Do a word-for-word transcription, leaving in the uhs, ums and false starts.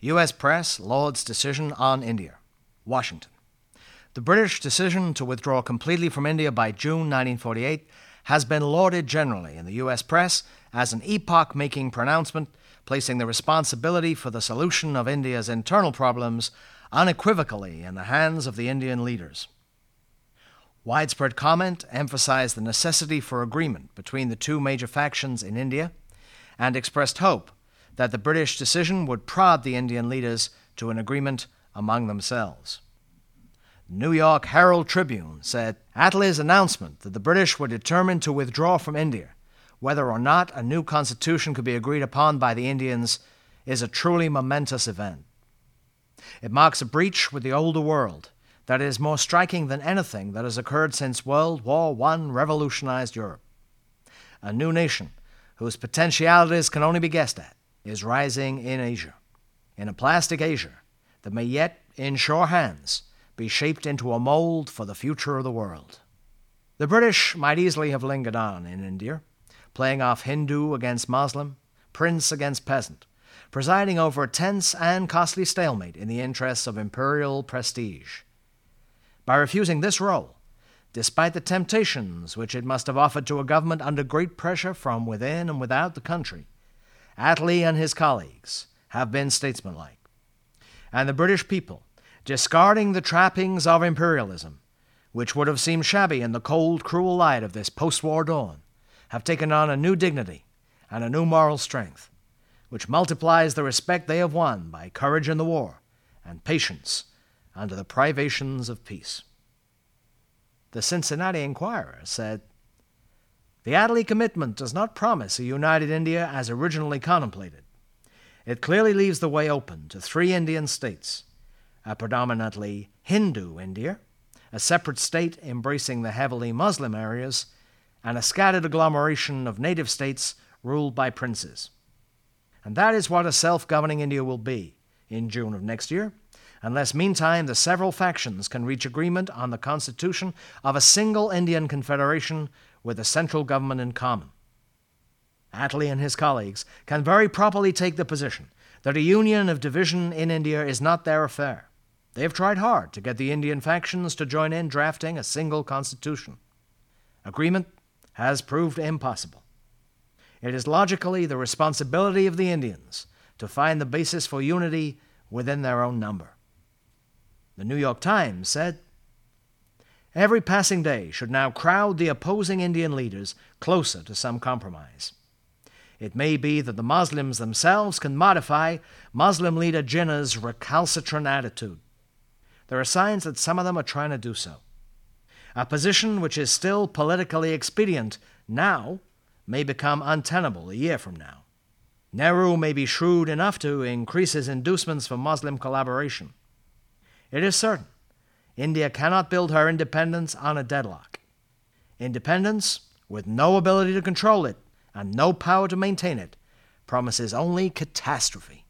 U S Press lauds decision on India. Washington. The British decision to withdraw completely from India by June nineteen forty-eight has been lauded generally in the U S press as an epoch-making pronouncement, placing the responsibility for the solution of India's internal problems unequivocally in the hands of the Indian leaders. Widespread comment emphasized the necessity for agreement between the two major factions in India and expressed hope that the British decision would prod the Indian leaders to an agreement among themselves. The New York Herald Tribune said Attlee's announcement that the British were determined to withdraw from India, whether or not a new constitution could be agreed upon by the Indians, is a truly momentous event. It marks a breach with the older world that is more striking than anything that has occurred since World War One revolutionized Europe. A new nation, whose potentialities can only be guessed at, is rising in Asia, in a plastic Asia that may yet, in sure hands, be shaped into a mold for the future of the world. The British might easily have lingered on in India, playing off Hindu against Muslim, prince against peasant, presiding over a tense and costly stalemate in the interests of imperial prestige. By refusing this role, despite the temptations which it must have offered to a government under great pressure from within and without the country, Attlee and his colleagues have been statesmanlike. And the British people, discarding the trappings of imperialism, which would have seemed shabby in the cold, cruel light of this post-war dawn, have taken on a new dignity and a new moral strength, which multiplies the respect they have won by courage in the war and patience under the privations of peace. The Cincinnati Enquirer said, "The Attlee commitment does not promise a united India as originally contemplated. It clearly leaves the way open to three Indian states, a predominantly Hindu India, a separate state embracing the heavily Muslim areas, and a scattered agglomeration of native states ruled by princes. And that is what a self-governing India will be in June of next year, unless meantime the several factions can reach agreement on the constitution of a single Indian confederation with a central government in common." Attlee and his colleagues can very properly take the position that a union of division in India is not their affair. They have tried hard to get the Indian factions to join in drafting a single constitution. Agreement has proved impossible. It is logically the responsibility of the Indians to find the basis for unity within their own number. The New York Times said, "Every passing day should now crowd the opposing Indian leaders closer to some compromise. It may be that the Muslims themselves can modify Muslim leader Jinnah's recalcitrant attitude. There are signs that some of them are trying to do so. A position which is still politically expedient now may become untenable a year from now. Nehru may be shrewd enough to increase his inducements for Muslim collaboration. It is certain India cannot build her independence on a deadlock. Independence, with no ability to control it and no power to maintain it, promises only catastrophe.